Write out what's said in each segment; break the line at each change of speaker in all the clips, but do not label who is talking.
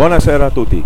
Buonasera a tutti.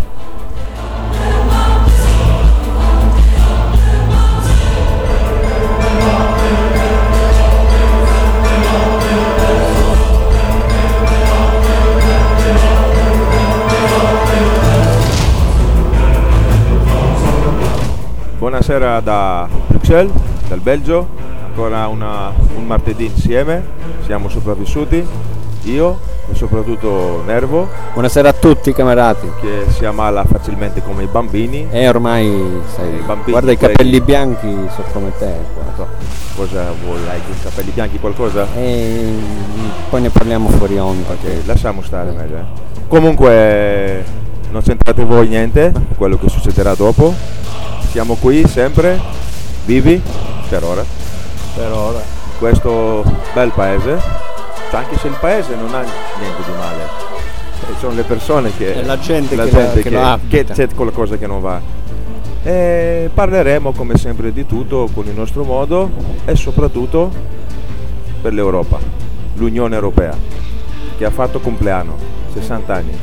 Buonasera da Bruxelles, dal Belgio, ancora un martedì insieme, siamo sopravvissuti, io e soprattutto Nervo.
Buonasera a tutti camerati.
Che si ammala facilmente come i bambini.
Ormai sai,
bambini,
guarda i capelli bianchi sono come te.
Cosa vuoi? Hai i capelli bianchi qualcosa?
Poi ne parliamo fuori onda.
Ok, lasciamo stare meglio. Comunque non c'entrate voi niente, quello che succederà dopo. Siamo qui sempre, vivi, per ora. In questo bel paese, anche se il paese non ha niente di male. Sono le persone che...
È la gente
che c'è qualcosa che non va. E parleremo come sempre di tutto con il nostro modo e soprattutto per l'Europa, l'Unione Europea, che ha fatto compleanno, 60 anni.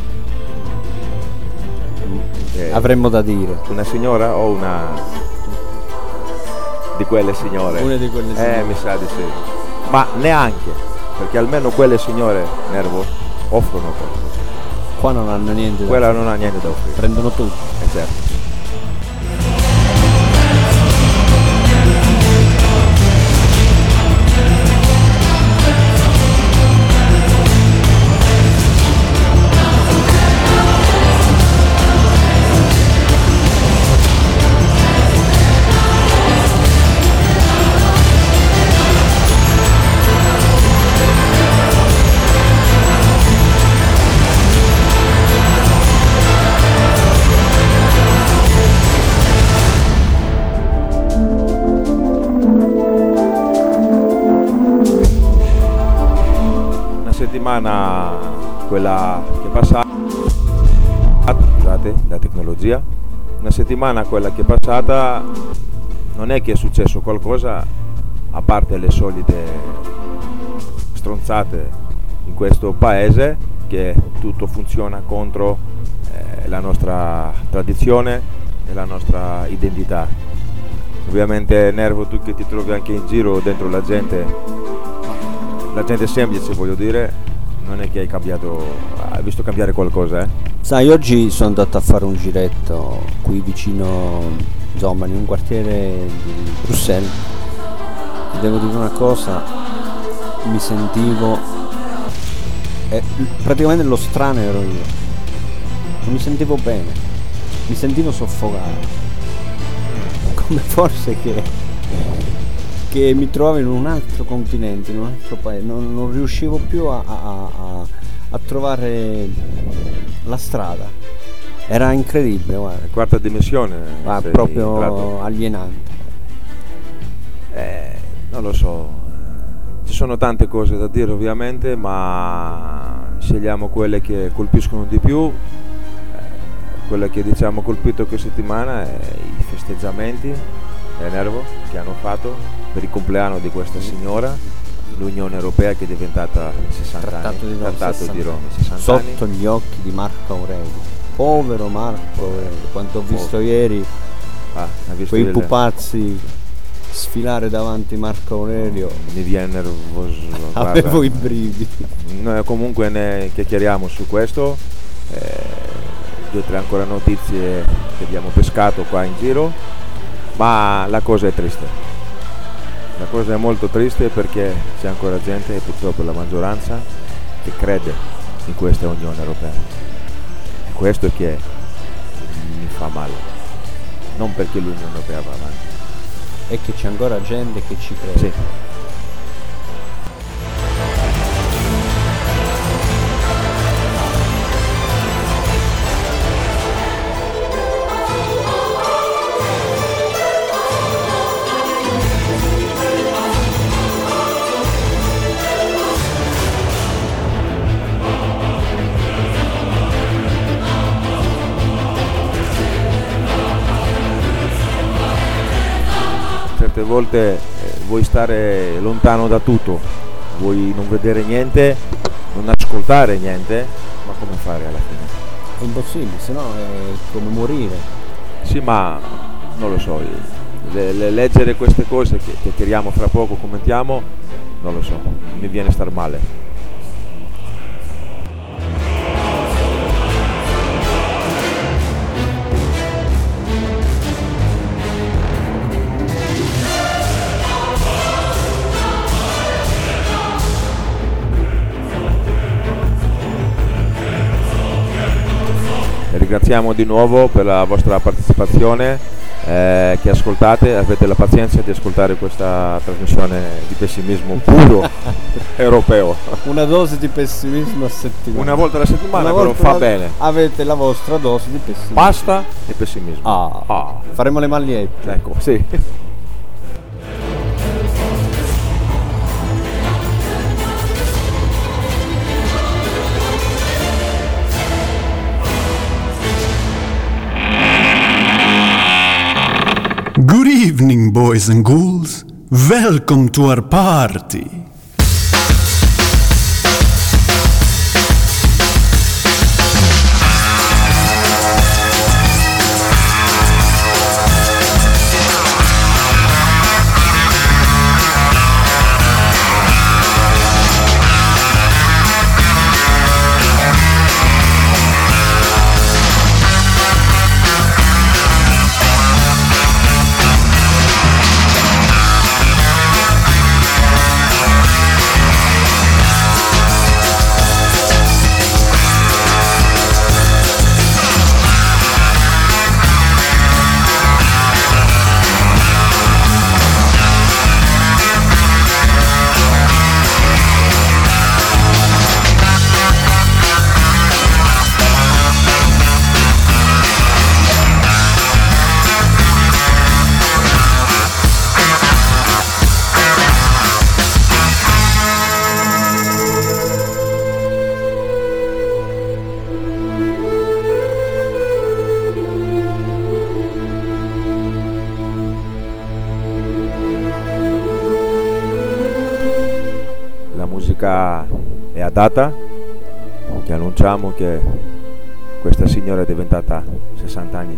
Avremmo da dire.
Una signora o una di quelle signore?
Una di quelle signore.
Mi sa di sì. Ma neanche, perché almeno quelle signore, Nervo, offrono qualcosa.
Qua non hanno niente da
Quella non ha niente da offrire.
Prendono tutto.
Certo. Quella che è passata, scusate, la tecnologia, una settimana quella che è passata, non è che è successo qualcosa a parte le solite stronzate in questo paese, che tutto funziona contro la nostra tradizione e la nostra identità. Ovviamente Nervo, tu che ti trovi anche in giro dentro la gente semplice, voglio dire, non è che hai visto cambiare qualcosa,
Sai, oggi sono andato a fare un giretto qui vicino, insomma, in un quartiere di Bruxelles. Ti devo dire una cosa, mi sentivo praticamente lo strano ero io, non mi sentivo bene, mi sentivo soffocato, come forse che mi trovavo in un altro continente, in un altro paese, non riuscivo più a trovare la strada. Era incredibile, guarda.
Quarta dimensione.
Proprio alienante.
Non lo so, ci sono tante cose da dire ovviamente, ma scegliamo quelle che colpiscono di più. Quella che diciamo colpito questa settimana è i festeggiamenti Nervo che hanno fatto per il compleanno di questa signora, l'Unione Europea che è diventata 60 anni, Trattato di Roma, 60
sotto
anni.
Gli occhi di Marco Aurelio, povero Marco Aurelio, quanto ho visto ieri quei pupazzi sfilare davanti Marco Aurelio,
mi viene nervoso.
Avevo i brividi.
Noi comunque ne chiacchieriamo su questo, 2 o 3 ancora notizie che abbiamo pescato qua in giro, ma la cosa è triste. La cosa è molto triste perché c'è ancora gente, e purtroppo la maggioranza, che crede in questa Unione Europea. E questo è che mi fa male, non perché l'Unione Europea va avanti.
E che c'è ancora gente che ci crede.
Sì. Certe volte vuoi stare lontano da tutto, vuoi non vedere niente, non ascoltare niente, ma come fare alla fine?
È impossibile, se no è come morire.
Sì, ma non lo so, leggere queste cose che chiacchieriamo fra poco, commentiamo, non lo so, mi viene a star male. Ringraziamo di nuovo per la vostra partecipazione, che ascoltate, avete la pazienza di ascoltare questa trasmissione di pessimismo puro europeo.
Una dose di pessimismo a settimana.
Una volta alla settimana, però fa bene.
Avete la vostra dose di pessimismo.
Pasta e pessimismo.
Faremo le magliette.
Ecco, sì.
Good evening, boys and ghouls. Welcome to our party. È adatta, che annunciamo che questa signora è diventata 60 anni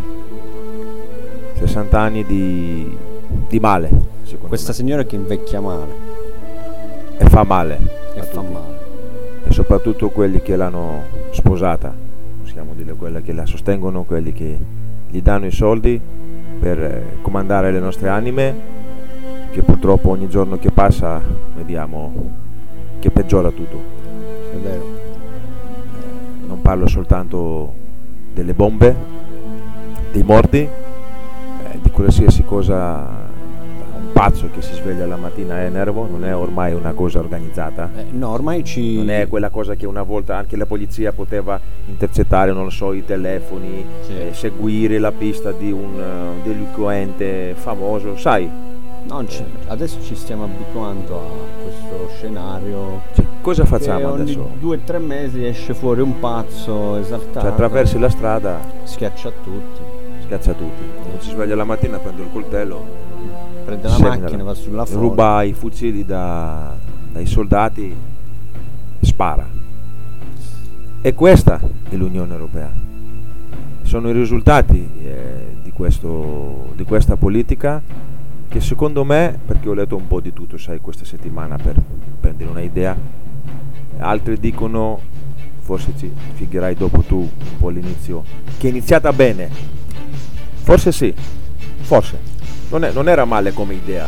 60 anni di male,
questa signora che invecchia male
e fa male e soprattutto quelli che l'hanno sposata, possiamo dire, quella che la sostengono, quelli che gli danno i soldi per comandare le nostre anime, che purtroppo ogni giorno che passa vediamo che peggiora tutto.
È vero.
Non parlo soltanto delle bombe, dei morti, di qualsiasi cosa. Un pazzo che si sveglia la mattina è nervo, non è ormai una cosa organizzata.
No, ormai
non è quella cosa che una volta anche la polizia poteva intercettare, non lo so, i telefoni,
sì.
Seguire la pista di un delinquente famoso, sai.
No, adesso ci stiamo abituando a questo scenario.
Cosa facciamo
ogni
adesso?
2-3 mesi esce fuori un pazzo esaltato.
Cioè attraversi la strada,
schiaccia tutti.
Non si sveglia la mattina, prende il coltello,
prende la macchina, va sulla folla,
ruba i fucili dai soldati e spara. E questa è l'Unione Europea. Sono i risultati di questa politica, che secondo me, perché ho letto un po' di tutto, sai, questa settimana per prendere una idea, altri dicono, forse ci spiegherai dopo tu un po' all'inizio, che è iniziata bene, forse sì, forse, non era male come idea,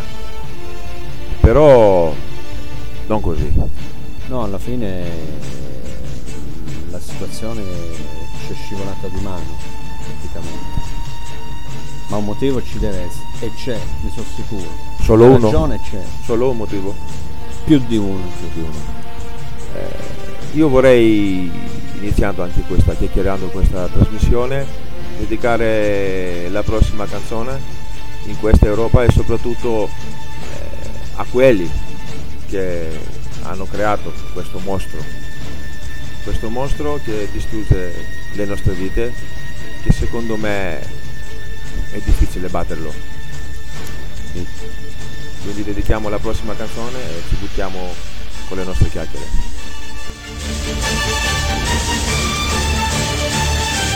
però non così.
No, alla fine la situazione ci è scivolata di mano, praticamente. Ma un motivo ci deve essere, e c'è, ne sono sicuro.
Solo uno?
Ragione c'è.
Solo un motivo?
Più di uno.
Io vorrei, iniziando anche chiacchierando questa trasmissione, dedicare la prossima canzone in questa Europa e soprattutto a quelli che hanno creato questo mostro che distrugge le nostre vite, che secondo me è difficile batterlo. Quindi dedichiamo la prossima canzone e ci buttiamo con le nostre chiacchiere.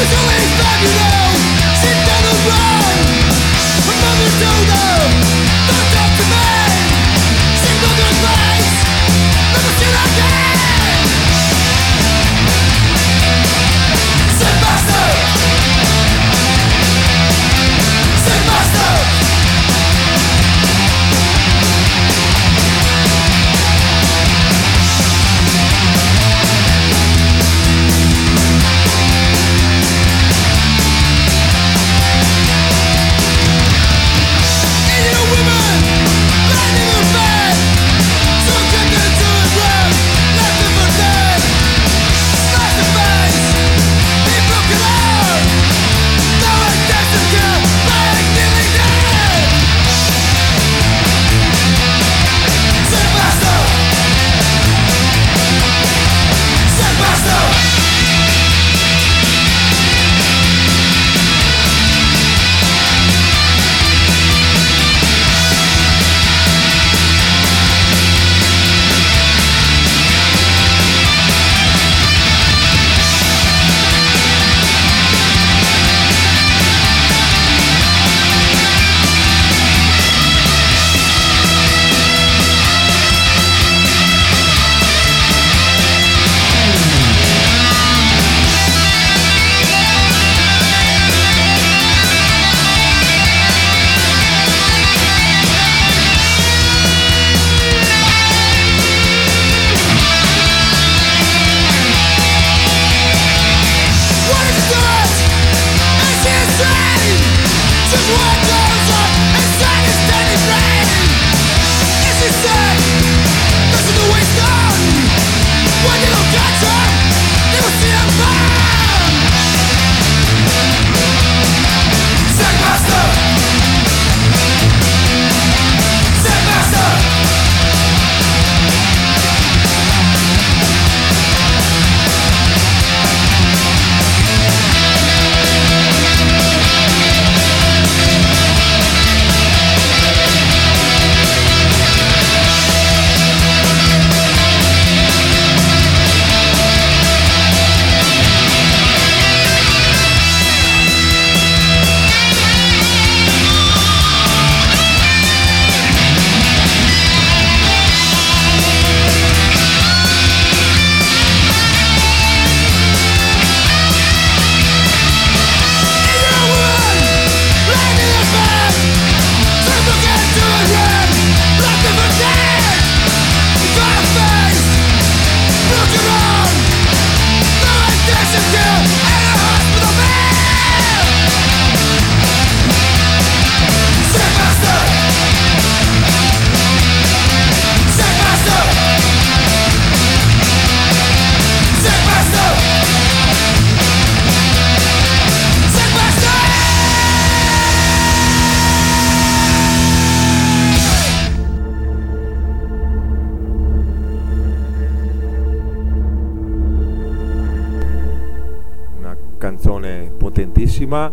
canzone potentissima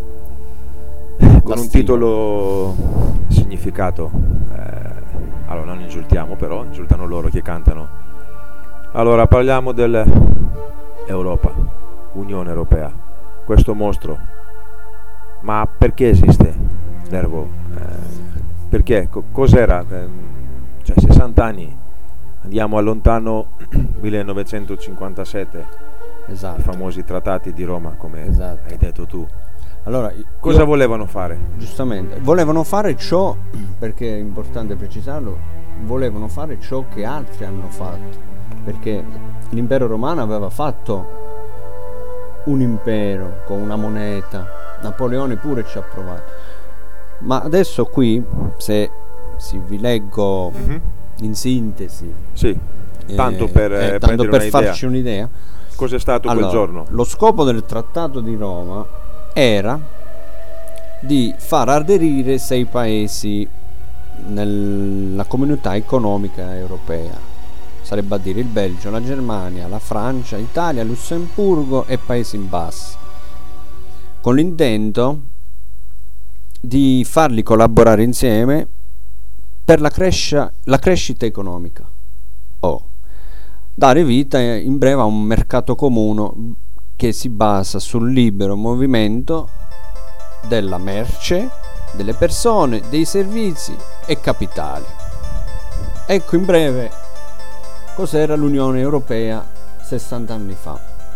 con un titolo significato. Allora non insultiamo, però insultano loro che cantano. Allora parliamo dell'Europa, Unione Europea, questo mostro. Ma perché esiste Nervo? Perché? Cos'era? Cioè 60 anni, andiamo al lontano 1957.
Esatto.
I famosi trattati di Roma, come hai detto tu.
Allora,
cosa volevano fare?
Giustamente, volevano fare ciò, perché è importante precisarlo, volevano fare ciò che altri hanno fatto, perché l'impero romano aveva fatto un impero con una moneta, Napoleone pure ci ha provato, ma adesso qui, se vi leggo in sintesi,
sì, tanto per
farci un'idea,
cos'è stato quel giorno?
Lo scopo del Trattato di Roma era di far aderire 6 paesi nella comunità economica europea, sarebbe a dire il Belgio, la Germania, la Francia, Italia, Lussemburgo e Paesi Bassi, con l'intento di farli collaborare insieme per la crescita economica, dare vita in breve a un mercato comune che si basa sul libero movimento della merce, delle persone, dei servizi e capitali. Ecco in breve cos'era l'Unione Europea 60 anni fa.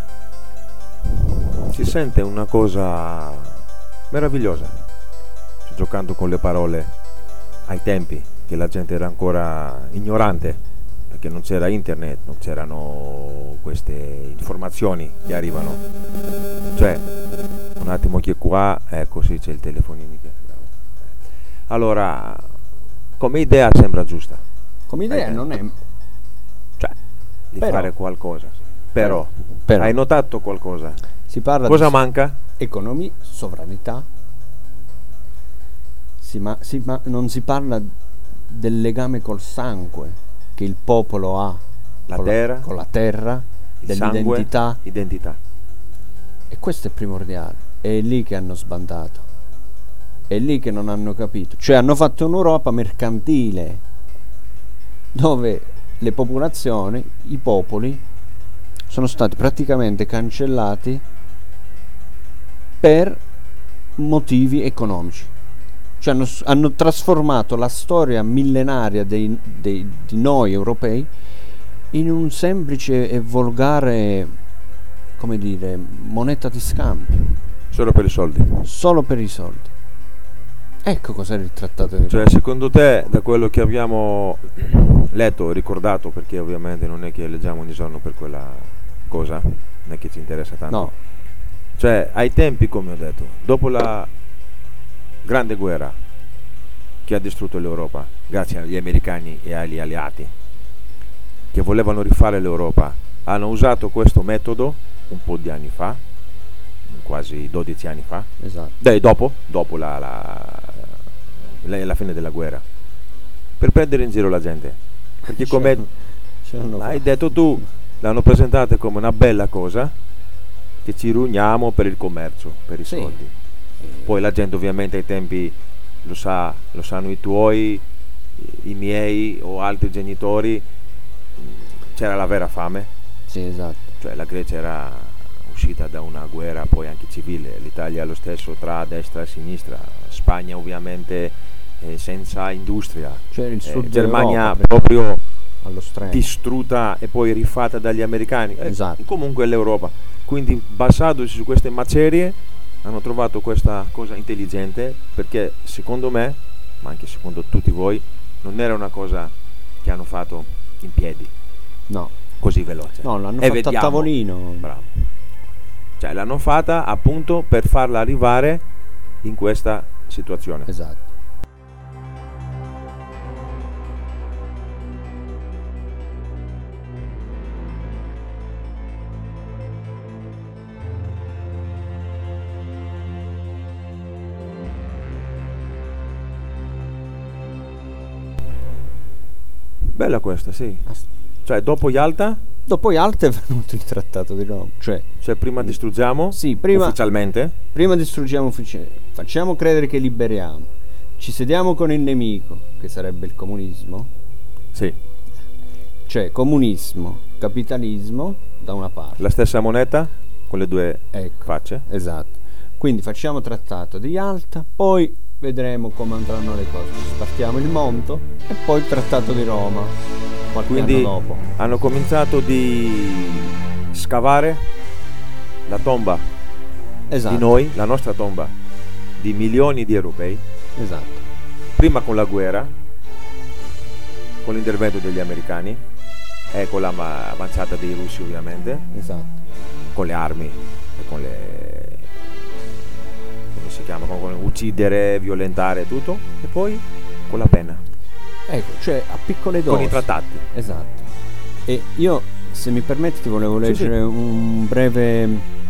Si sente una cosa meravigliosa, cioè, giocando con le parole, ai tempi che la gente era ancora ignorante, perché non c'era internet, non c'erano queste informazioni che arrivano. Cioè, un attimo che qua, ecco sì, c'è il telefonino che... Allora, come idea sembra giusta.
Come idea non è...
Cioè, di fare qualcosa. Però, hai notato qualcosa?
Si parla
cosa manca?
Economia, sovranità. Non si parla del legame col sangue che il popolo ha con la terra, dell'identità.
Identità.
E questo è primordiale. È lì che hanno sbandato. È lì che non hanno capito. Cioè hanno fatto un'Europa mercantile, dove le popolazioni, i popoli, sono stati praticamente cancellati per motivi economici. Cioè hanno trasformato la storia millenaria di noi europei in un semplice e volgare, come dire, moneta di scambio.
Solo per i soldi.
Solo per i soldi. Ecco cos'era il trattato di Roma.
Cioè, secondo te, da quello che abbiamo letto, ricordato, perché ovviamente non è che leggiamo ogni giorno per quella cosa, non è che ci interessa tanto.
No.
Cioè, ai tempi, come ho detto, dopo la grande guerra che ha distrutto l'Europa, grazie agli americani e agli alleati che volevano rifare l'Europa, hanno usato questo metodo un po' di anni fa, quasi 12 anni fa.
Esatto.
Dopo la fine della guerra, per prendere in giro la gente, perché come hai detto tu, l'hanno presentata come una bella cosa che ci riuniamo per il commercio, per i soldi. Poi la gente ovviamente ai tempi lo sanno i tuoi, i miei o altri genitori, c'era la vera fame.
Sì, esatto.
Cioè la Grecia era uscita da una guerra poi anche civile, l'Italia lo stesso tra destra e sinistra, Spagna ovviamente senza industria,
cioè il sud
Germania
Europa,
proprio
allo stremo,
distrutta e poi rifatta dagli americani.
Esatto.
Comunque l'Europa, quindi basandosi su queste macerie hanno trovato questa cosa intelligente, perché secondo me, ma anche secondo tutti voi, non era una cosa che hanno fatto in piedi,
no,
così veloce.
No, l'hanno fatta a tavolino.
Bravo. Cioè l'hanno fatta appunto per farla arrivare in questa situazione.
Esatto.
Bella questa, sì. Cioè dopo Yalta?
Dopo Yalta è venuto il trattato di Roma. Cioè
prima distruggiamo?
Sì, prima
ufficialmente?
Prima distruggiamo ufficialmente. Facciamo credere che liberiamo. Ci sediamo con il nemico, che sarebbe il comunismo.
Sì.
Cioè comunismo, capitalismo da una parte.
La stessa moneta con le due facce.
Esatto. Quindi facciamo trattato di Yalta, poi vedremo come andranno le cose. Spartiamo il monto e poi il trattato di Roma.
Quindi
anno dopo
hanno cominciato di scavare la tomba di noi, la nostra tomba di milioni di europei.
Esatto.
Prima con la guerra, con l'intervento degli americani e con l'avanzata dei russi ovviamente.
Esatto.
Con le armi e con le, come si chiama, con uccidere, violentare tutto, e poi con la penna.
Ecco, cioè a piccole dosi.
Con i trattati.
Esatto. E io, se mi permetti, ti volevo leggere un breve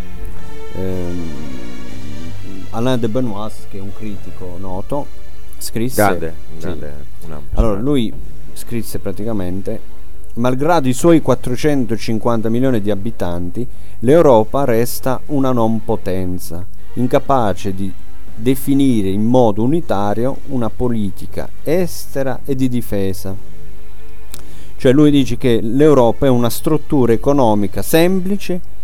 Alain de Benoist, che è un critico noto, scrisse.
Grande.
Allora, lui scrisse praticamente: malgrado i suoi 450 milioni di abitanti, l'Europa resta una non potenza, incapace di definire in modo unitario una politica estera e di difesa. Cioè lui dice che l'Europa è una struttura economica semplice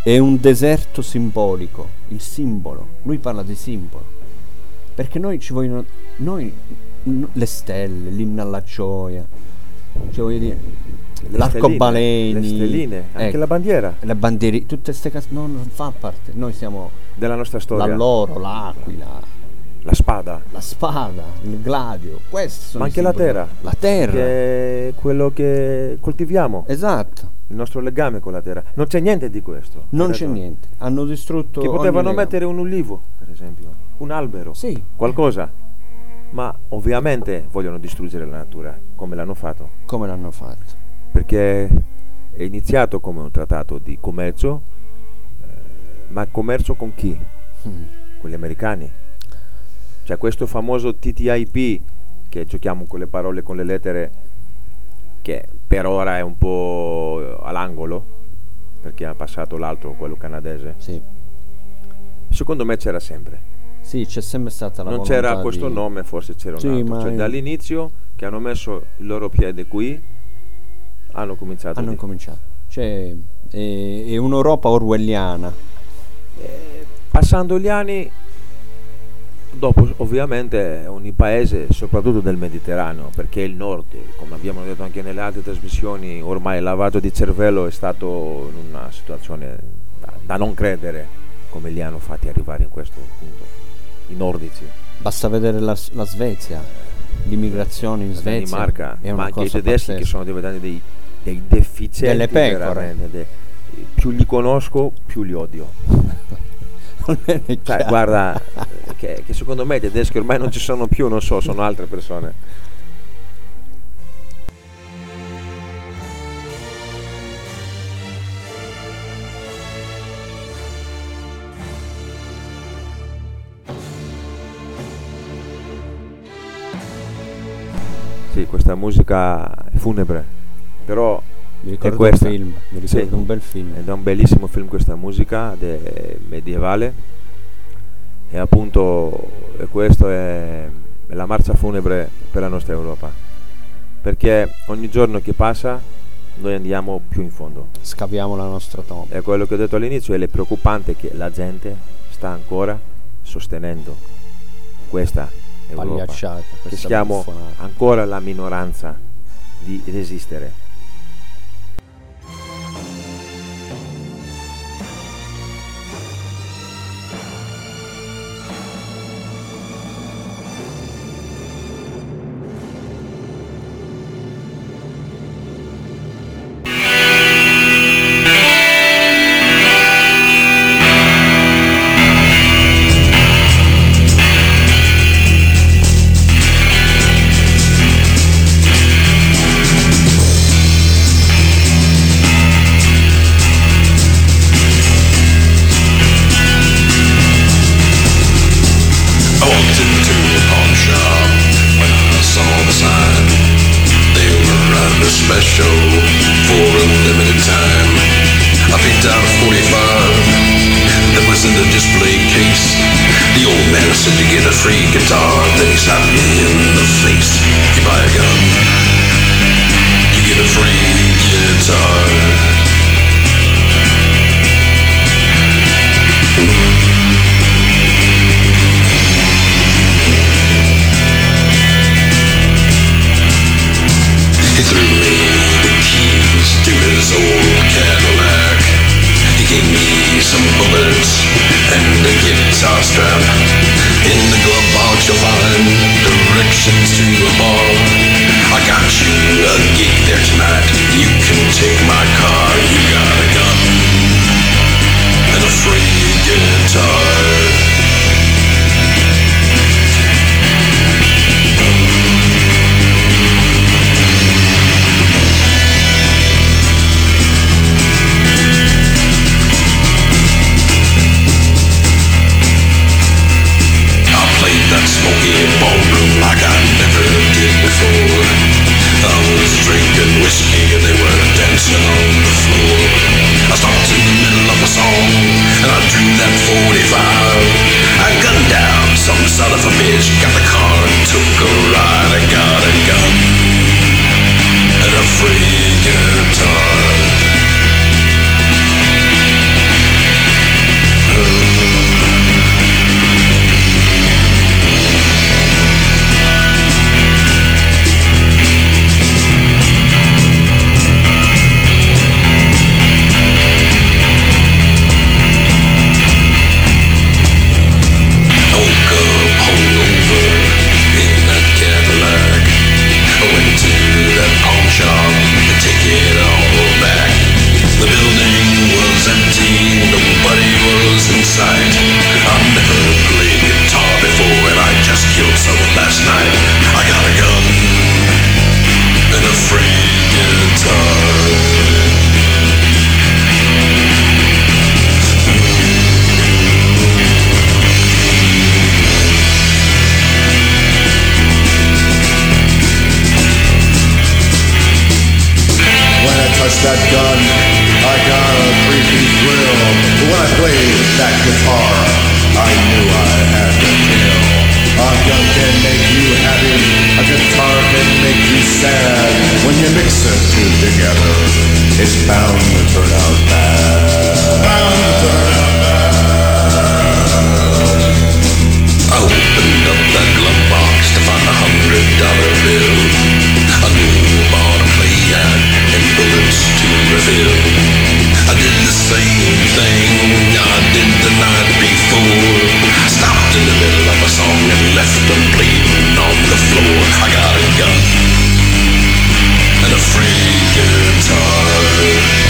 è un deserto simbolico, il simbolo. Lui parla di simbolo, perché noi ci vogliono, le stelle, l'inno alla gioia, cioè voglio dire, l'arcobaleni,
le stelline, anche la bandiera,
le bandiere, tutte queste cose non fa parte. Noi siamo
della nostra storia,
l'alloro, l'aquila,
la spada,
il gladio, questo sono
ma anche la terra, che è quello che coltiviamo,
esatto,
il nostro legame con la terra. Non c'è niente di questo,
non c'è niente, hanno distrutto,
che potevano mettere un ulivo, per esempio, un albero,
sì,
qualcosa, ma ovviamente vogliono distruggere la natura, come l'hanno fatto, perché è iniziato come un trattato di commercio, ma commercio con chi? Con gli americani. Cioè questo famoso TTIP, che giochiamo con le parole, con le lettere, che per ora è un po' all'angolo, perché ha passato l'altro, quello canadese.
Sì.
Secondo me c'era sempre.
Sì, c'è sempre stata la volontà.
Non c'era questo nome, forse c'era un altro.
Ma
cioè dall'inizio che hanno messo il loro piede qui, hanno cominciato.
Cioè è un'Europa orwelliana.
Passando gli anni, dopo ovviamente ogni paese, soprattutto del Mediterraneo, perché il nord, come abbiamo detto anche nelle altre trasmissioni, ormai il lavaggio di cervello è stato in una situazione da non credere come li hanno fatti arrivare in questo punto, i nordici.
Basta vedere la Svezia, l'immigrazione in Svezia,
Danimarca,
è una
ma anche
cosa
i tedeschi
pazzesca,
che sono diventati dei deficienti,
delle pecore.
Più li conosco più li odio. Cioè, guarda, che secondo me i tedeschi ormai non ci sono più, non so, sono altre persone. Sì, questa musica è funebre, però
mi ricordo
è questa.
Un film, mi ricordo un bel film.
Ed è un bellissimo film questa musica medievale, e appunto questo è la marcia funebre per la nostra Europa, perché ogni giorno che passa noi andiamo più in fondo,
scaviamo la nostra tomba.
È quello che ho detto all'inizio, ed è preoccupante che la gente sta ancora sostenendo questa Europa, che siamo ancora la minoranza di resistere.
that guitar, I knew I had to kill. A gun can make you happy, a guitar can make you sad. When you mix the two together, it's bound to turn out bad. Bound to turn out bad. I opened up that glove box to find $100 bill, a newborn play and bullets to refill. I did the same thing I did the night before. Stopped in the middle of a song and left them bleeding on the floor. I got a gun and a free guitar.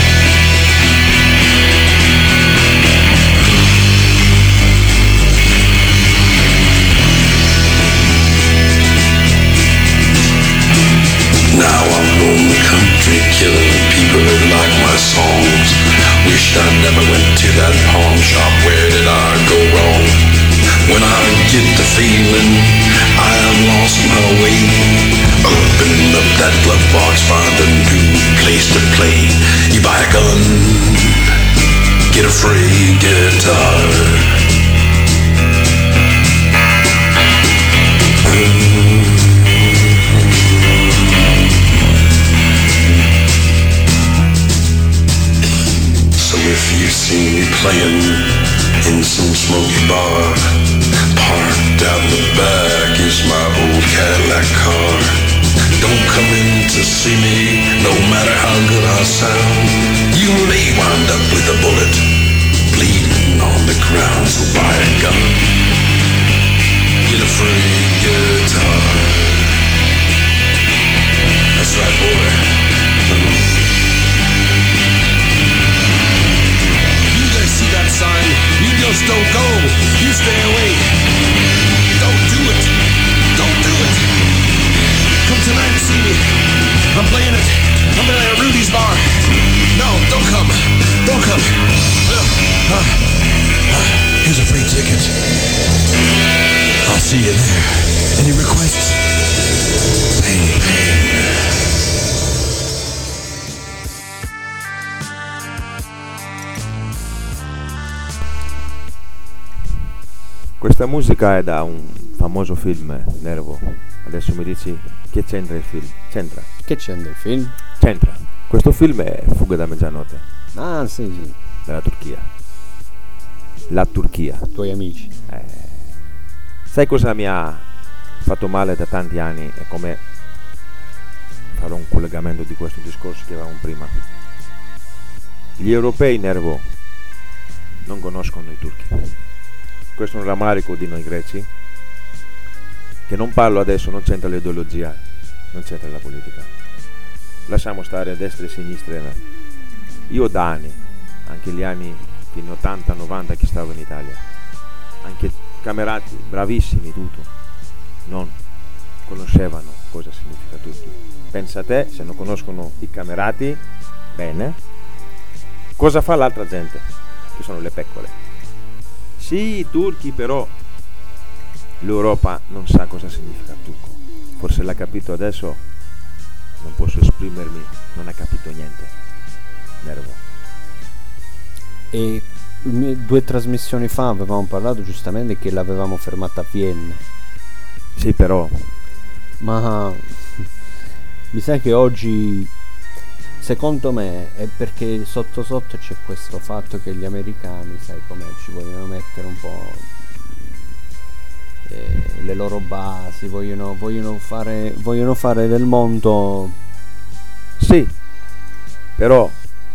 Now I'm on the country killing people that like my songs. Wished I never went to that pawn shop, where did I go wrong? When I get the feeling I have lost my way, open up that glove box, find a new place to play. You buy a gun, get a free guitar. If you see me playing in some smoky bar, parked out in the back is my old Cadillac car. Don't come in to see me, no matter how good I sound. You may wind up with a bullet bleeding on the ground. So buy a gun, get a free guitar. That's right, boy. See that sign, you just don't go, you stay away. Don't do it, don't do it. Come tonight and see me, I'm playing at Rudy's bar. No, don't come, don't come. Here's a free ticket. I'll see you there. Any requests? Pain.
Questa musica è da un famoso film, Nervo. Adesso mi dici che c'entra il film? C'entra.
Che c'entra il film?
C'entra. Questo film è Fuga da mezzanotte.
Ah, sì.
Della Turchia. La Turchia.
Tuoi amici.
Sai cosa mi ha fatto male da tanti anni e come farò un collegamento di questo discorso che avevamo prima? Gli europei, Nervo, non conoscono i turchi. Questo è un rammarico di noi greci, che non parlo adesso, non c'entra l'ideologia, non c'entra la politica. Lasciamo stare a destra e a sinistra. Io da anni, anche gli anni fino 80-90 che stavo in Italia, anche camerati, bravissimi tutto, non conoscevano cosa significa Turchia. Pensa a te, se non conoscono i camerati, bene, cosa fa l'altra gente, che sono le pecore? Sì, i turchi, però l'Europa non sa cosa significa turco. Forse l'ha capito adesso, non posso esprimermi, non ha capito niente. Nervo.
E 2 trasmissioni fa avevamo parlato giustamente che l'avevamo fermata a Vienna.
Sì, però.
Ma mi sa che oggi, secondo me, è perché sotto sotto c'è questo fatto che gli americani, sai com'è, ci vogliono mettere un po' le loro basi, vogliono fare del mondo.
Sì, però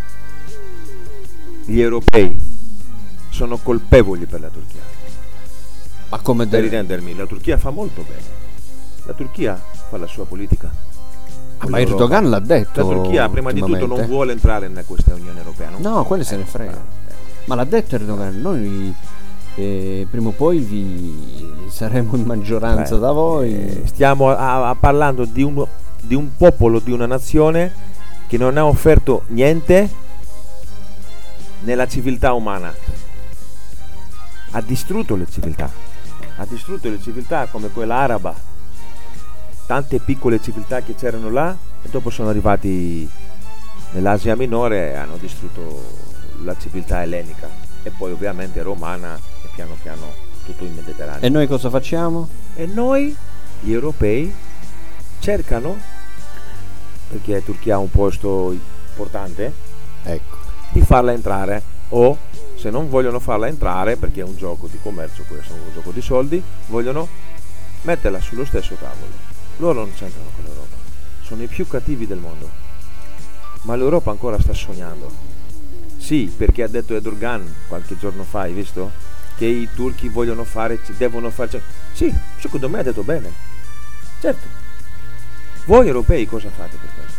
gli europei sono colpevoli per la Turchia.
Ma come
per intendermi, la Turchia fa molto bene. La Turchia fa la sua politica.
Ma Erdogan l'ha detto.
La Turchia prima di tutto non vuole entrare in questa Unione Europea.
No, quello se ne frega. Ma l'ha detto Erdogan, noi prima o poi vi saremo in maggioranza da voi.
Stiamo parlando di un popolo, di una nazione che non ha offerto niente nella civiltà umana. Ha distrutto le civiltà come quella araba, tante piccole civiltà che c'erano là, e dopo sono arrivati nell'Asia minore e hanno distrutto la civiltà ellenica. e poi ovviamente romana e piano piano tutto il Mediterraneo.
E noi cosa facciamo?
E noi, gli europei, cercano, perché Turchia ha un posto importante,
Ecco.
di farla entrare, o se non vogliono farla entrare perché è un gioco di commercio, questo è un gioco di soldi, vogliono metterla sullo stesso tavolo. Loro non c'entrano con l'Europa, sono i più cattivi del mondo, ma l'Europa ancora sta sognando. Sì, perché ha detto Erdogan qualche giorno fa, hai visto? Che i turchi vogliono fare, devono fare. Sì, secondo me ha detto bene. Certo. Voi europei cosa fate per questo?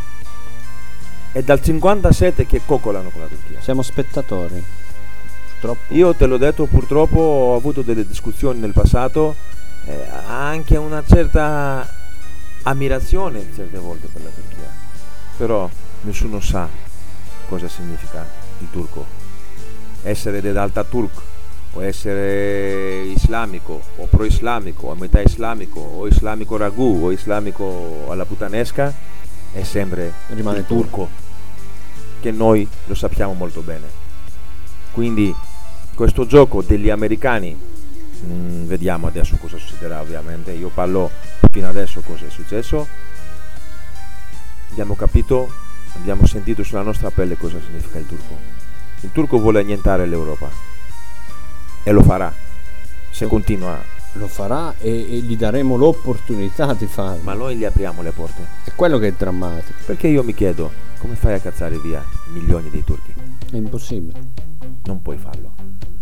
È dal 57 che coccolano con la Turchia.
Siamo spettatori. Purtroppo.
Io te l'ho detto, purtroppo ho avuto delle discussioni nel passato, anche una certa ammirazione certe volte per la Turchia. Però nessuno sa cosa significa il turco. Essere dell'Ataturk, o essere islamico, o pro-islamico, o a metà islamico, o islamico ragù, o islamico alla puttanesca, è sempre
Rimane
il turco, che noi lo sappiamo molto bene. Quindi questo gioco degli americani, vediamo adesso cosa succederà. Ovviamente io parlo fino adesso cosa è successo, abbiamo capito, abbiamo sentito sulla nostra pelle cosa significa il turco. Il turco vuole annientare l'Europa e lo farà se continua,
Lo farà e gli daremo l'opportunità di farlo.
ma noi gli apriamo le porte.
È quello che è drammatico.
Perché io mi chiedo, come fai a cazzare via milioni di turchi?
È impossibile.
Non puoi farlo.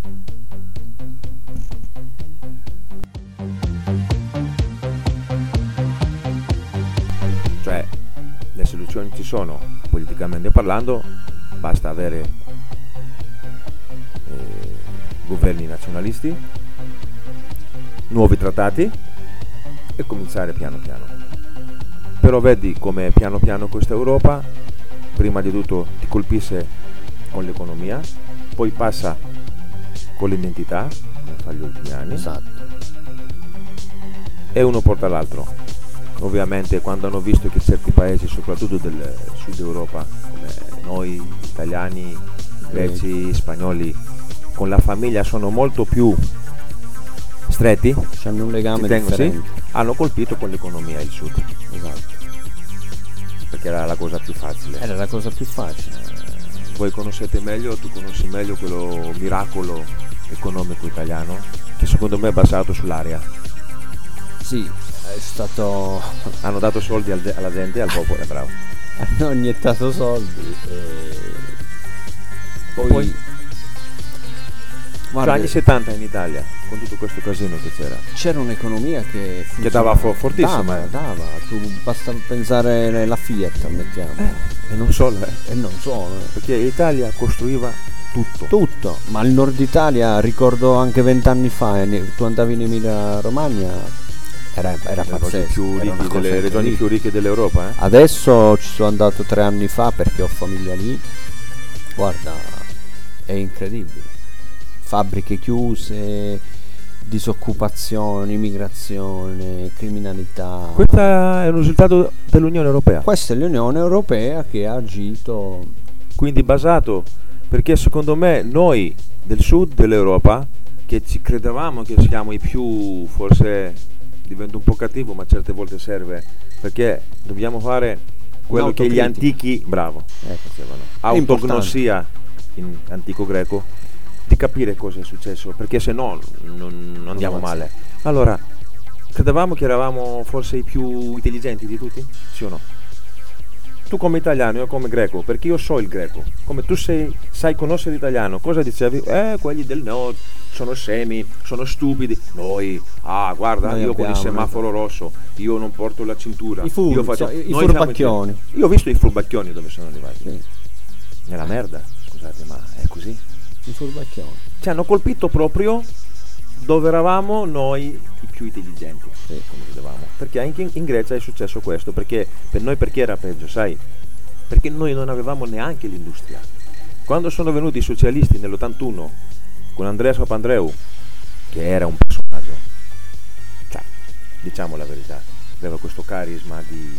Cioè, le soluzioni ci sono, politicamente parlando, basta avere governi nazionalisti, nuovi trattati e cominciare piano piano. Però vedi come piano piano questa Europa prima di tutto ti colpisce con l'economia, poi passa con l'identità, come fa gli ultimi anni,
Esatto.
e uno porta l'altro. Ovviamente quando hanno visto che certi paesi, soprattutto del sud Europa, come noi italiani, greci, spagnoli, con la famiglia sono molto più stretti,
C'hanno un legame
ci tengo, sì,
differente.
hanno colpito con l'economia il sud,
Esatto.
perché era la cosa più facile.
Era la cosa più facile.
Voi conoscete meglio, tu conosci meglio quello miracolo economico italiano, che secondo me è basato sull'aria.
Sì, è stato.
Hanno dato soldi alla gente e al popolo, bravo.
Hanno iniettato soldi.
Poi
guarda,
anni 70 in Italia, con tutto questo casino che
c'era un'economia che
dava fortissima.
Dava. Tu basta pensare alla Fiat, mettiamo.
E non solo,
E non solo.
perché l'Italia costruiva tutto.
Ma il nord Italia, ricordo anche 20 anni fa, tu andavi in Emilia Romagna, era pazzesco.
Più
era una
ricchi,
cosa
delle regioni
incredibile.
più ricche dell'Europa.
Adesso ci sono andato 3 anni fa perché ho famiglia lì. Guarda, è incredibile. Fabbriche chiuse, disoccupazione, immigrazione, criminalità.
Questo è un risultato dell'Unione Europea.
Questa è l'Unione Europea che ha agito.
Quindi basato, perché secondo me noi del sud dell'Europa, che ci credevamo che siamo i più, forse divento un po' cattivo, ma certe volte serve, perché dobbiamo fare quello che gli antichi, bravo, facevano, autognosia in antico greco, di capire cosa è successo, perché se no non andiamo male. Allora, credevamo che eravamo forse i più intelligenti di tutti? Sì o no? Tu come italiano, io come greco, perché io so il greco, come tu sai conoscere l'italiano, cosa dicevi? Quelli del nord sono scemi, sono stupidi. Noi, guarda,
Noi
io con il
abbiamo,
semaforo rosso, io non porto la cintura,
I
io faccio,
i
noi
furbacchioni.
io ho visto i furbacchioni dove sono arrivati.
Sì.
Nella merda, scusate, ma è così.
I furbacchioni.
Ci hanno colpito proprio dove eravamo noi i più intelligenti, come dicevamo. Perché anche in Grecia è successo questo, perché per noi perché era peggio, sai? Perché noi non avevamo neanche l'industria. Quando sono venuti i socialisti nell'81 con Andreas Papandreou, che era un personaggio, cioè, diciamo la verità, aveva questo carisma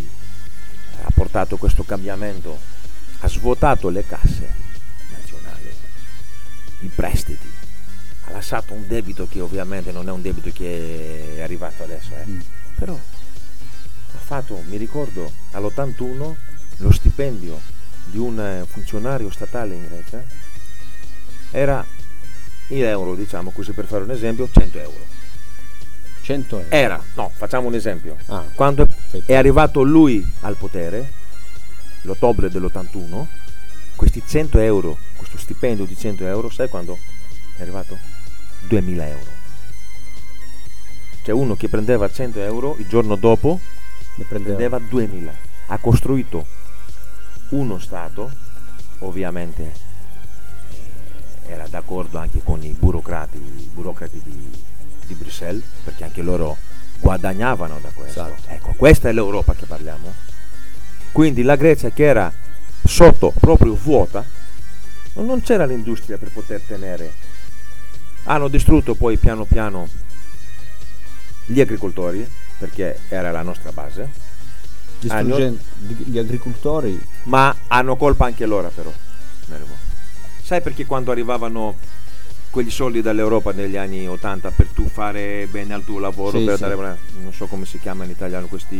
ha portato questo cambiamento, ha svuotato le casse nazionali, i prestiti, ha lasciato un debito che ovviamente non è un debito che è arrivato adesso, però ha fatto, mi ricordo, all'81 lo stipendio di un funzionario statale in Grecia era in euro, diciamo così per fare un esempio, 100 euro.
100 euro?
Era, no, facciamo un esempio.
Ah,
quando è arrivato lui al potere, l'ottobre dell'81, questi 100 euro, questo stipendio di 100 euro, sai quando è arrivato? 2000 euro. Cioè uno che prendeva 100 euro, il giorno dopo ne prendeva 2000. Ha costruito uno Stato, ovviamente era d'accordo anche con i burocrati di Bruxelles, perché anche loro guadagnavano da questo.
Esatto.
Ecco, questa è l'Europa che parliamo. Quindi la Grecia, che era sotto proprio vuota, non c'era l'industria per poter tenere. Hanno distrutto poi piano piano gli agricoltori, perché era la nostra base.
Distruggendo gli agricoltori.
Ma hanno colpa anche loro, però. Sai perché quando arrivavano quegli soldi dall'Europa negli anni 80 per tu fare bene al tuo lavoro, per dare non so come si chiama in italiano questi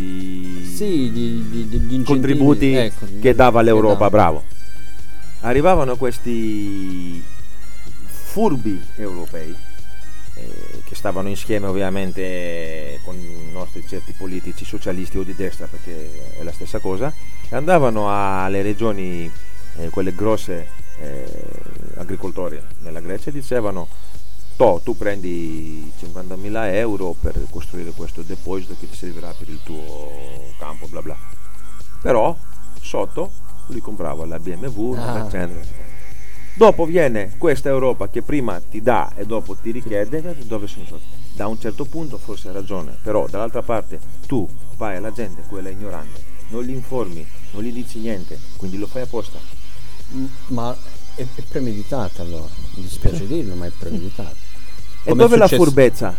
gli
contributi,
ecco,
che dava l'Europa, bravo. Arrivavano questi furbi europei che stavano insieme ovviamente con i nostri certi politici socialisti o di destra, perché è la stessa cosa, e andavano alle regioni, quelle grosse, agricoltori nella Grecia, e dicevano: tu prendi 50.000 euro per costruire questo deposito che ti servirà per il tuo campo, bla bla, però sotto lui comprava la BMW, eccetera. Dopo viene questa Europa che prima ti dà e dopo ti richiede. Dove sono? Da un certo punto forse ha ragione, però dall'altra parte tu vai alla gente, quella ignorante, non li informi, non gli dici niente, quindi lo fai apposta.
Ma è premeditata, allora, mi dispiace dirlo, ma è premeditata.
E dove è la furbezza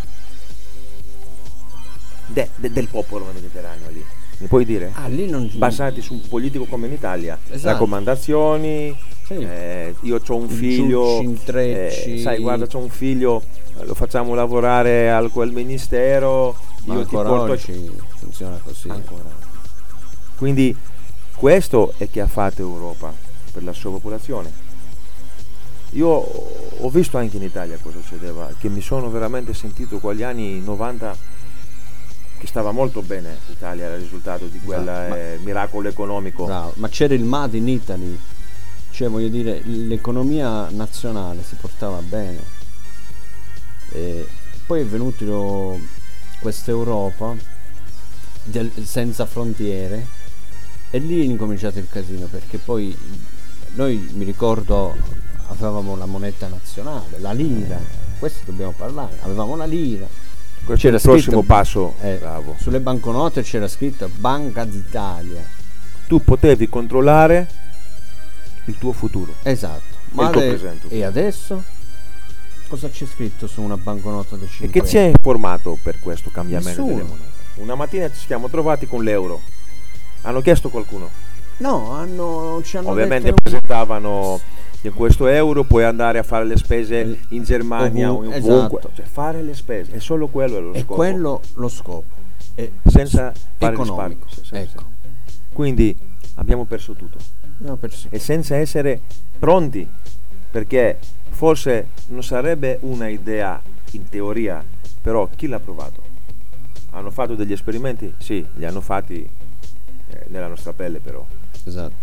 del popolo mediterraneo lì? Mi puoi dire?
Lì non...
Basati su un politico come in Italia,
esatto.
Raccomandazioni, sì. Io ho un figlio, sai, guarda, c'ho un figlio, lo facciamo lavorare a quel ministero,
ma
io
ancora
ti porto...
oggi funziona così.
Ancora. Quindi questo è che ha fatto Europa per la sua popolazione. Io ho visto anche in Italia cosa succedeva, che mi sono veramente sentito quegli anni 90 che stava molto bene l'Italia, era il risultato di quel miracolo economico.
Bravo. Ma c'era il Made in Italy, cioè voglio dire, l'economia nazionale si portava bene. E poi è venuto questa Europa senza frontiere, e lì è incominciato il casino, perché poi noi, mi ricordo, avevamo la moneta nazionale, la lira, questo dobbiamo parlare, avevamo la lira.
Questo è il prossimo passo, bravo.
Sulle banconote c'era scritto Banca d'Italia.
Tu potevi controllare il tuo futuro.
Esatto.
Ma il tuo presente.
E adesso cosa c'è scritto su una banconota da 5
euro? E che ci ha informato per questo cambiamento delle monete? Una mattina ci siamo trovati con l'euro. Hanno chiesto qualcuno?
No, ci hanno
ovviamente presentavano che questo euro puoi andare a fare le spese in Germania o in ovunque,
esatto.
Cioè fare le spese, è solo quello lo scopo.
È quello lo scopo.
Senza fare
economico. Ecco.
Quindi abbiamo perso tutto. E senza essere pronti, perché forse non sarebbe una idea in teoria, però chi l'ha provato? Hanno fatto degli esperimenti? Sì, li hanno fatti nella nostra pelle, però.
Esatto.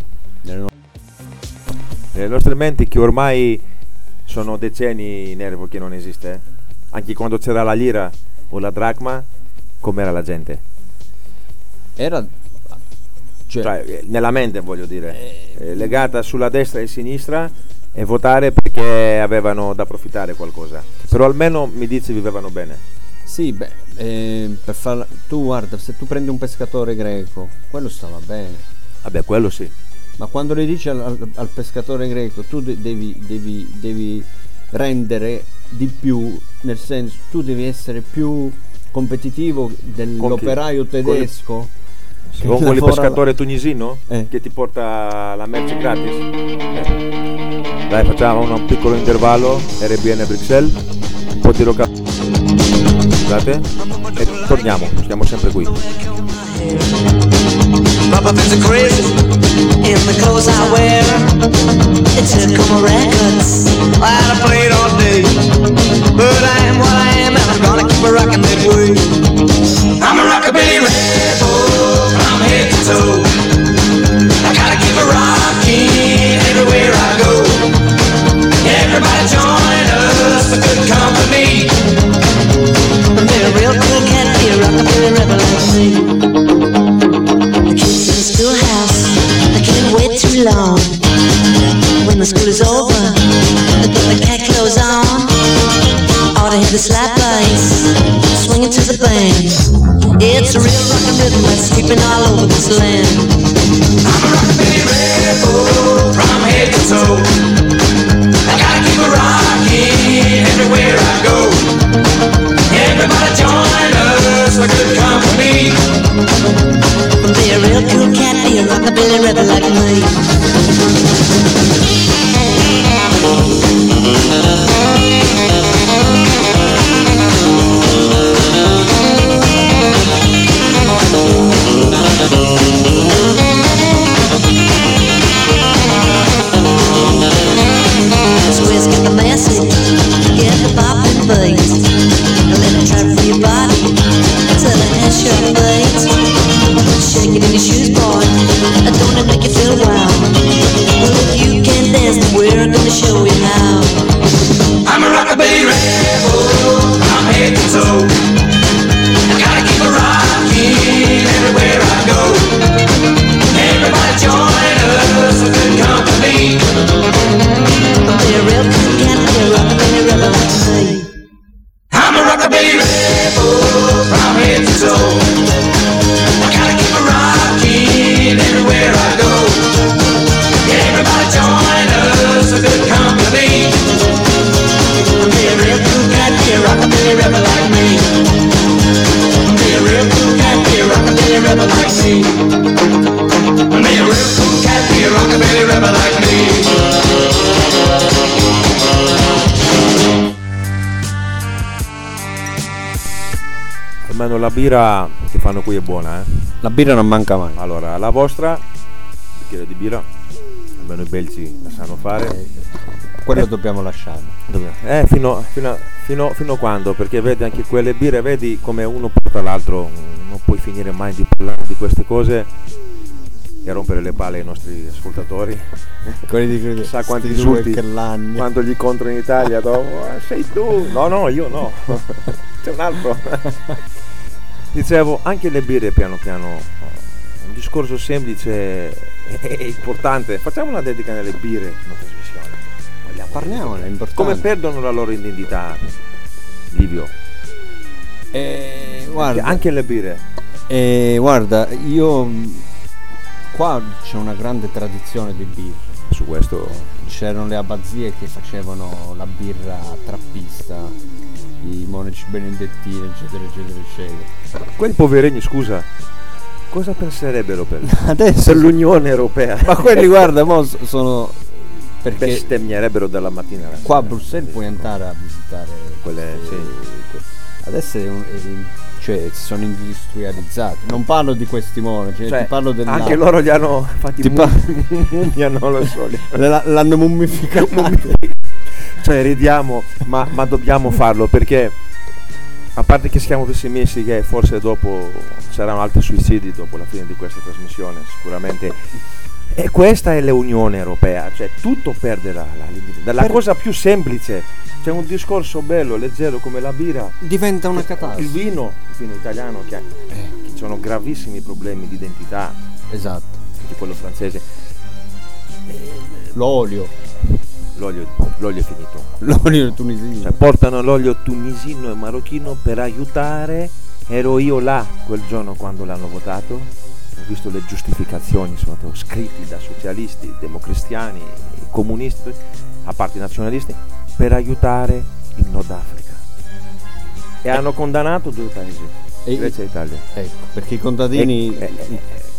Nelle nostre menti, che ormai sono decenni in erbo che non esiste. Anche quando c'era la lira o la dracma, com'era la gente?
Era
cioè nella mente, voglio dire, legata sulla destra e sinistra, e votare perché avevano da approfittare qualcosa. Però almeno mi dici vivevano bene.
Sì, per farla, tu guarda, se tu prendi un pescatore greco, quello stava bene.
Vabbè, quello sì.
Ma quando le dici al pescatore greco, tu devi rendere di più, nel senso, tu devi essere più competitivo dell'operaio tedesco,
con quel
lavora
pescatore tunisino che ti porta la merce gratis. Dai, facciamo un piccolo intervallo. RBN Bruxelles, un po' di rock. Scusate, e torniamo, siamo sempre qui.
Papa is crazy in the clothes I wear. It took my records. I had played all day, but I am what I am, and I'm gonna keep a rockin' that way. I'm a rockabilly rebel from head to toe. I gotta keep a rockin' everywhere I go. Everybody join us for good company. Be a real cool cat, be a rockabilly rebel like me. Schoolhouse, I can't wait too long. When the school is over, they put the cat clothes on. Ought to hit the slap lights, swinging to the band. It's a real rockin' rhythm that's sweeping all over this land. I'm a rockabilly rebel from head to toe. I gotta keep a rockin' everywhere I go. Everybody join us for good company. Be a real cool cat, be a rockabilly rebel like me. So let's get the message, get the poppin' beat. Let it trap for your body till the head sharp blades. Shake it in your shoes, boy. Don't it make you feel wild? Well, if you can dance, then we're gonna show you how. I'm a rockabilly rebel, I'm head to toe. I gotta keep a rockin' everywhere I go. Everybody join us for good company. Be a real cool cat, be a rockabilly rebel like me. I'm a rockabilly rebel from head to toe. I gotta keep a rockin' everywhere I go. Everybody join us for good company. Be a real cool cat, be a rockabilly rebel like me. Be a real cool cat, be a rockabilly rebel like me. Be a real cool cat, be a rockabilly rebel like me.
Almeno la birra che fanno qui è buona,
La birra non manca mai.
Allora, la vostra, un bicchiere di birra, almeno i belgi la sanno fare.
Quello dobbiamo lasciarlo.
Fino a quando? Perché vedi anche quelle birre, vedi come uno porta l'altro, non puoi finire mai di parlare di queste cose e rompere le palle ai nostri ascoltatori.
Quelli di
Chissà quanti
due
insulti quando gli incontro in Italia dopo, sei tu, no io no, c'è un altro. Dicevo, anche le birre piano piano, un discorso semplice e importante. Facciamo una dedica nelle birre in una trasmissione.
Parliamone, è importante.
Come perdono la loro identità, Livio?
Guarda,
anche le birre.
Guarda, io qua c'è una grande tradizione di birra.
Su questo
c'erano le abbazie che facevano la birra trappista, i monaci benedettini, eccetera eccetera eccetera.
Quei poverini, scusa, cosa penserebbero per
l'Unione
Europea?
Ma quelli, guarda, mo sono, perché
bestemmierebbero dalla mattina alla sera.
qua a Bruxelles puoi andare a visitare
Quelle, sì.
adesso cioè sono industrializzati. Non parlo di questi monaci,
Cioè,
ti parlo
anche loro li hanno fatti non lo so,
l'hanno mummificato.
Cioè ridiamo, ma dobbiamo farlo, perché a parte che siamo pessimisti che forse dopo saranno altri suicidi dopo la fine di questa trasmissione sicuramente, e questa è l'Unione Europea, cioè tutto perde la cosa più semplice. C'è un discorso bello, leggero come la birra,
Diventa una catastrofe.
il vino italiano che ci sono gravissimi problemi di identità,
Esatto.
anche quello francese.
L'olio
L'olio è finito.
L'olio tunisino.
Cioè, portano l'olio tunisino e marocchino per aiutare. Ero io là quel giorno quando l'hanno votato. Ho visto le giustificazioni, sono scritti da socialisti, democristiani, comunisti, a parte nazionalisti, per aiutare il Nord Africa. E hanno condannato 2 paesi, Grecia e Italia.
Ecco, perché i contadini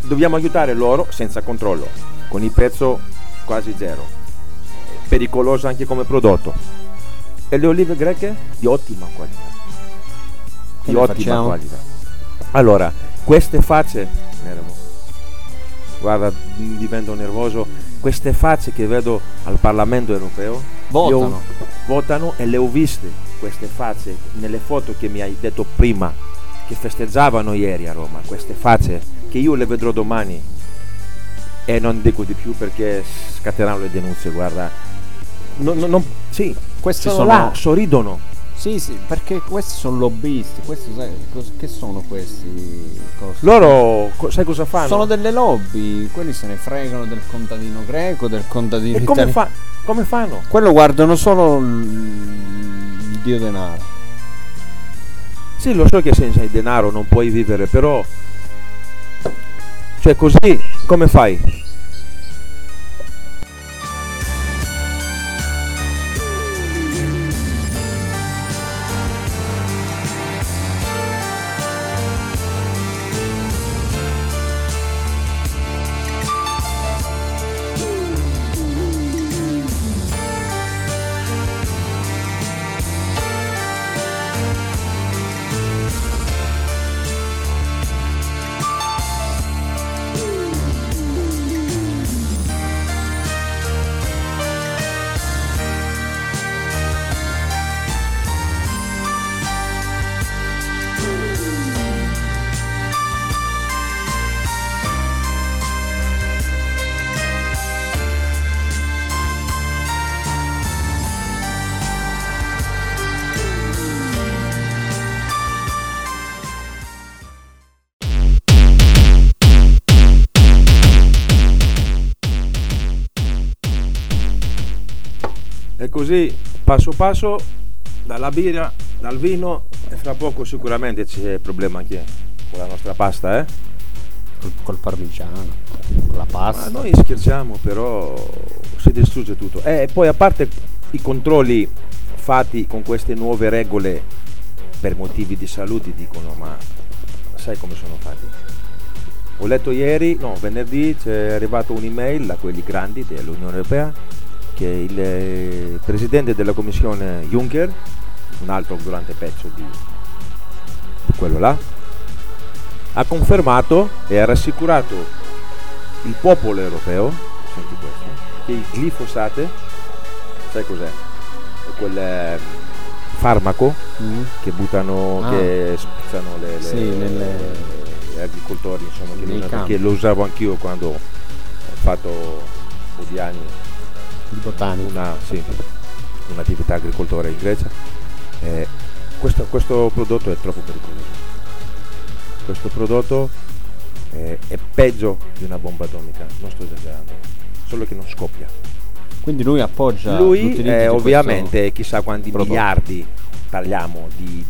Dobbiamo aiutare loro senza controllo, con il prezzo quasi zero, pericoloso anche come prodotto. E le olive greche di ottima qualità. Di
Come
ottima
facciamo?
qualità. Allora, queste facce, nervo. Guarda, divento nervoso. Queste facce che vedo al Parlamento europeo votano e le ho viste queste facce nelle foto che mi hai detto prima, che festeggiavano ieri a Roma. Queste facce che io le vedrò domani e non dico di più perché scatteranno le denunce. Guarda, sì,
Questi
sono
sono
là, sorridono.
Sì, perché questi sono lobbisti. Questi, sai, che sono questi?
Loro, sai cosa fanno?
Sono delle lobby. Quelli se ne fregano del contadino greco, del contadino
E
italiano.
come fanno?
Quello guardano solo il dio denaro.
Sì, lo so che senza il denaro non puoi vivere, però cioè così come fai? E così passo passo dalla birra, dal vino e fra poco sicuramente c'è problema anche con la nostra pasta,
Col parmigiano, con la
Ma
pasta.
noi scherziamo, però si distrugge tutto. E poi a parte i controlli fatti con queste nuove regole per motivi di salute dicono, ma sai come sono fatti? Ho letto ieri, no, venerdì c'è arrivato un'email da quelli grandi dell'Unione Europea che il presidente della Commissione Juncker, un altro grande pezzo di quello là, ha confermato e ha rassicurato il popolo europeo, senti questo, che il glifosato, sai cos'è? È quel farmaco che buttano, che sprizzano gli agricoltori, insomma, che
nei
lo usano,
campi.
che lo usavo anch'io quando ho fatto un po' di anni
Di botanica.
un'attività agricoltore in Grecia. Questo prodotto è troppo pericoloso. Questo prodotto è peggio di una bomba atomica, non sto esagerando, solo che non scoppia.
Quindi lui appoggia
Lui
l'utilizzo di
ovviamente chissà quanti
prodotto.
miliardi parliamo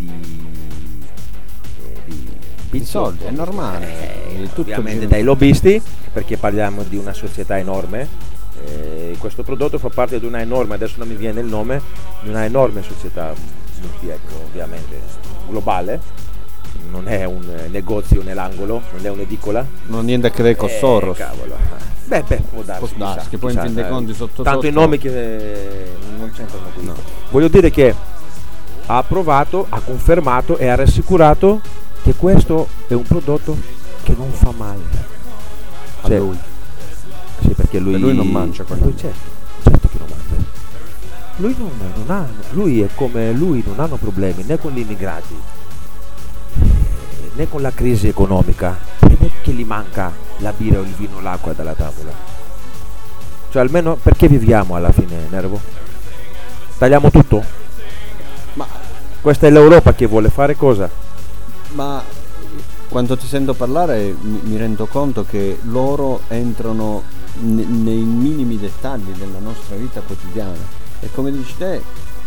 Di soldi, è normale. Tutto
ovviamente
gira-
dai lobbisti, perché parliamo di una società enorme. Questo prodotto fa parte di una enorme, adesso non mi viene il nome, di una enorme società ovviamente globale. Non è un negozio nell'angolo, non è un'edicola.
Non ha niente a che vedere con Soros.
Cavolo. Beh, può darsi,
Può darsi,
chissà,
che poi in
chissà,
fin dei conti sotto
tanto
sotto-
i nomi che non c'entrano qui.
No.
Voglio dire che ha approvato, ha confermato e ha rassicurato che questo è un prodotto che non fa male
A lui.
Sì, perché lui
non mangia quello.
lui certo che non mangia. Lui non ha, lui è come lui, non hanno problemi né con gli immigrati né con la crisi economica, né che gli manca la birra o il vino, l'acqua dalla tavola. Cioè almeno perché viviamo alla fine, Nervo? Tagliamo tutto?
Ma
Questa è l'Europa che vuole fare cosa?
Ma quando ti sento parlare mi rendo conto che loro entrano nei minimi dettagli della nostra vita quotidiana. E come dici te,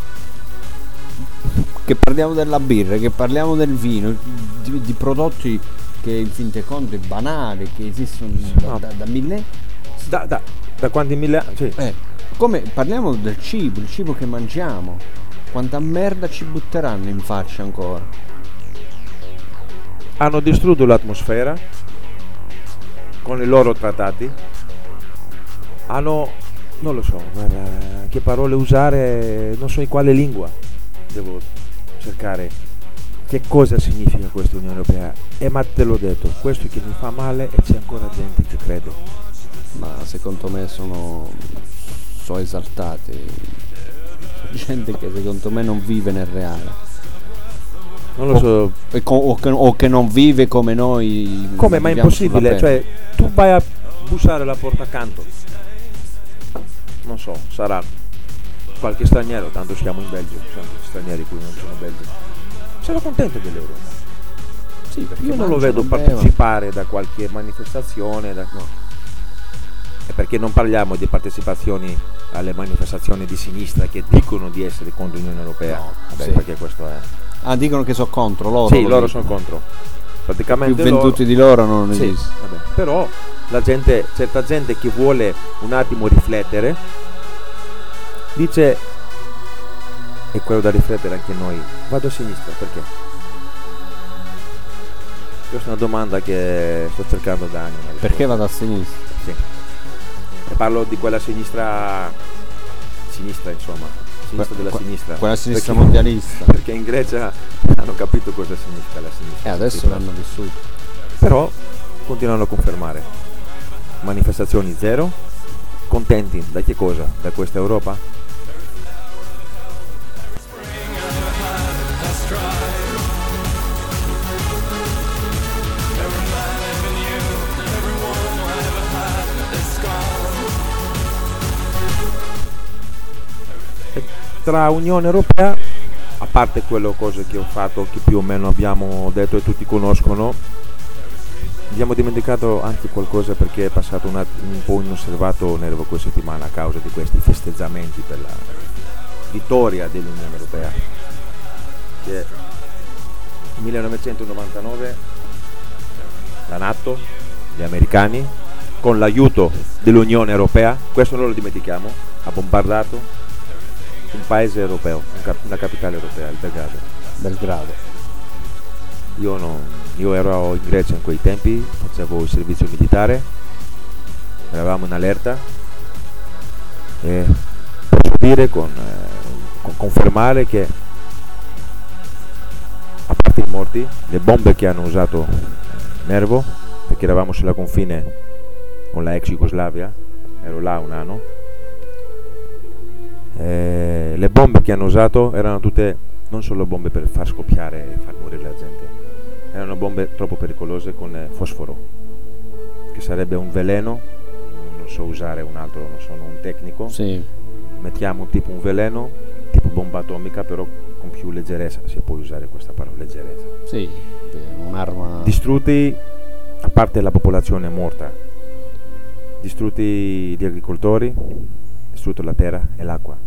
che parliamo della birra, che parliamo del vino, di prodotti che in fin dei conti banali, che esistono da millenni.
Da quanti mille anni? Sì.
Come parliamo del cibo, il cibo che mangiamo. Quanta merda ci butteranno in faccia ancora?
Hanno distrutto l'atmosfera, con i loro trattati, hanno, non lo so, guarda, che parole usare, non so in quale lingua devo cercare che cosa significa questa Unione Europea. Ma te l'ho detto, questo che mi fa male e c'è ancora gente che crede.
Ma secondo me sono esaltati, gente che secondo me non vive nel reale.
Non lo so.
O che non vive come noi.
Come? Ma è
viviamo sulla
impossibile,
pelle.
cioè tu vai a bussare alla porta accanto, non so, sarà qualche straniero, tanto siamo in Belgio, siamo stranieri qui, non sono belgi, sarà contento dell'Europa.
Sì, perché
Io non lo vedo partecipare da qualche manifestazione, no. E perché non parliamo di partecipazioni alle manifestazioni di sinistra che dicono di essere contro l'Unione Europea.
No,
Vabbè,
sì.
perché questo è.
Ah, dicono che sono contro loro.
Sì,
lo
loro
dicono.
sono contro. Praticamente
Più venduti di loro non
Sì,
esiste.
vabbè. Però la gente, certa gente che vuole un attimo riflettere dice, è quello da riflettere anche noi, vado a sinistra perché? Questa è una domanda che sto cercando da anni.
Perché vado a sinistra?
Sì. E parlo di quella sinistra insomma, sinistra della sinistra.
Quella sinistra
Perché-
mondialista.
Perché in Grecia hanno capito cosa significa la sinistra.
E adesso
Sì,
l'hanno vissuto.
però continuano a confermare. Manifestazioni zero. Contenti da che cosa? Da questa Europa? E tra Unione Europea, a parte quelle cose che ho fatto, che più o meno abbiamo detto e tutti conoscono, abbiamo dimenticato anche qualcosa perché è passato un po' inosservato nelle queste settimane a causa di questi festeggiamenti per la vittoria dell'Unione Europea, che nel 1999 la NATO, gli americani, con l'aiuto dell'Unione Europea, questo non lo dimentichiamo, ha bombardato un paese europeo, una capitale europea, il
Belgrado.
Io ero in Grecia in quei tempi, facevo il servizio militare, eravamo in allerta e posso dire con confermare che a parte i morti, le bombe che hanno usato Nervo, perché eravamo sulla confine con la ex Jugoslavia, ero là un anno, le bombe che hanno usato erano tutte non solo bombe per far scoppiare e far morire la gente, erano bombe troppo pericolose con fosforo, che sarebbe un veleno, non so usare un altro, non sono un tecnico,
Sì.
mettiamo tipo un veleno, tipo bomba atomica, però con più leggerezza, se puoi usare questa parola, leggerezza.
Sì, un'arma.
Distrutti, a parte la popolazione morta, distrutti gli agricoltori, distrutto la terra e l'acqua.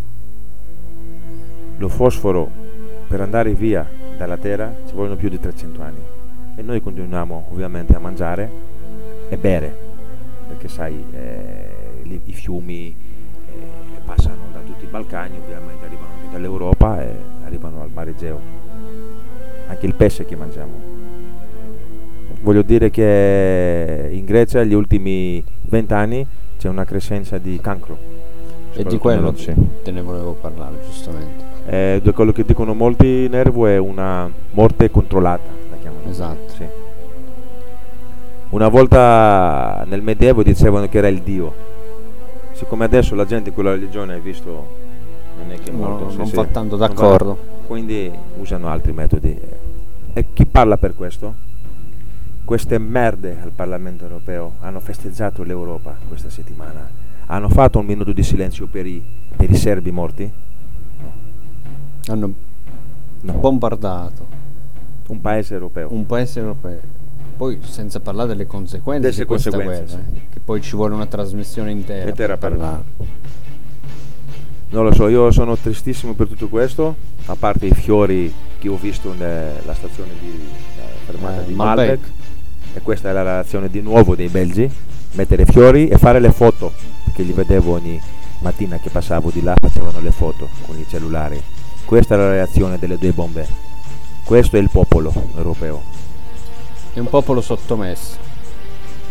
Lo fosforo per andare via dalla terra ci vogliono più di 300 anni e noi continuiamo ovviamente a mangiare e bere, perché sai i fiumi passano da tutti i Balcani, ovviamente arrivano anche dall'Europa e arrivano al Mare Egeo, anche il pesce che mangiamo. Voglio dire che in Grecia negli ultimi 20 anni c'è una crescenza di cancro.
E di quello te ne volevo parlare, giustamente.
Quello che dicono molti, Nervo, è una morte controllata, la chiamano.
Esatto.
Sì. Una volta nel Medioevo dicevano che era il Dio. Siccome adesso la gente quella religione, hai visto, non è che molto,
No,
sì,
non
sì,
va tanto
non va-
d'accordo.
quindi usano altri metodi. E chi parla per questo? Queste merde al Parlamento europeo hanno festeggiato l'Europa questa settimana. Hanno fatto un minuto di silenzio per i serbi morti?
Hanno
No.
bombardato
Un paese europeo.
un paese europeo. Poi senza parlare delle conseguenze
Delle
di questa
conseguenze,
guerra, che poi ci vuole una trasmissione intera,
Intera per
parlare.
Non lo so, io sono tristissimo per tutto questo, a parte i fiori che ho visto nella stazione di fermata di
Malbec.
Malbec, e questa è la reazione di nuovo dei belgi, mettere fiori e fare le foto, perché li vedevo ogni mattina che passavo di là, facevano le foto con i cellulari. Questa è la reazione delle due bombe. Questo è il popolo europeo.
È un popolo sottomesso.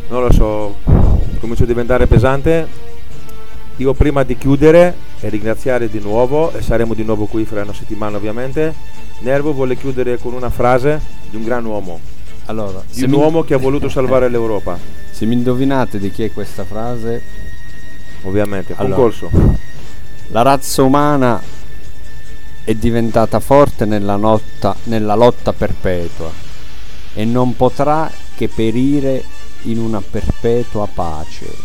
non lo so, comincio a diventare pesante. Io prima di chiudere e ringraziare di nuovo, e saremo di nuovo qui fra una settimana ovviamente, Nervo vuole chiudere con una frase di un gran uomo,
Allora,
di un uomo che ha voluto salvare l'Europa,
se mi indovinate di chi è questa frase,
ovviamente,
Allora.
concorso.
la razza umana è diventata forte nella lotta perpetua e non potrà che perire in una perpetua pace.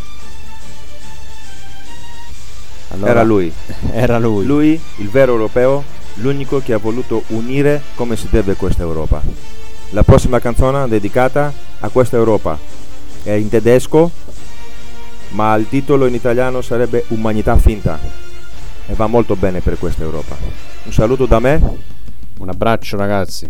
Allora,
Era lui.
Era lui.
Lui, il vero europeo, l'unico che ha voluto unire come si deve questa Europa. La prossima canzone dedicata a questa Europa è in tedesco, ma il titolo in italiano sarebbe Umanità finta e va molto bene per questa Europa. Un saluto da me.
Un abbraccio, ragazzi.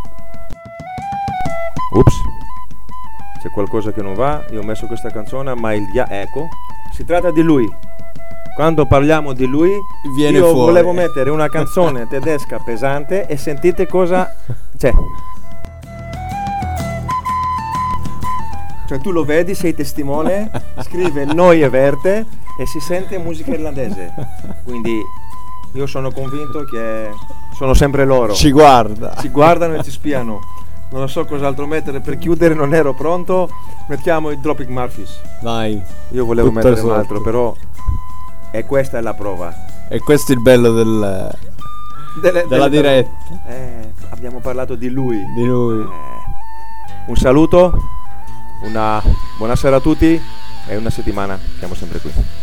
Ups, c'è qualcosa che non va. Io ho messo questa canzone, ma ecco, si tratta di lui. Quando parliamo di lui,
Viene
io
fuori.
volevo mettere una canzone tedesca pesante e sentite cosa c'è. Cioè tu lo vedi, sei testimone, scrive Noi e Verte e si sente musica irlandese. Quindi io sono convinto che sono sempre loro.
Ci guarda.
Ci guardano e ci spiano. Non lo so cos'altro mettere per chiudere, non ero pronto. Mettiamo i Tropic Murphys.
Vai.
Io volevo
Butta
mettere un
sotto.
altro, però. E questa è la prova.
E questo è il bello della diretta.
Abbiamo parlato di lui.
Di lui.
Un saluto, una buonasera a tutti e una settimana siamo sempre qui.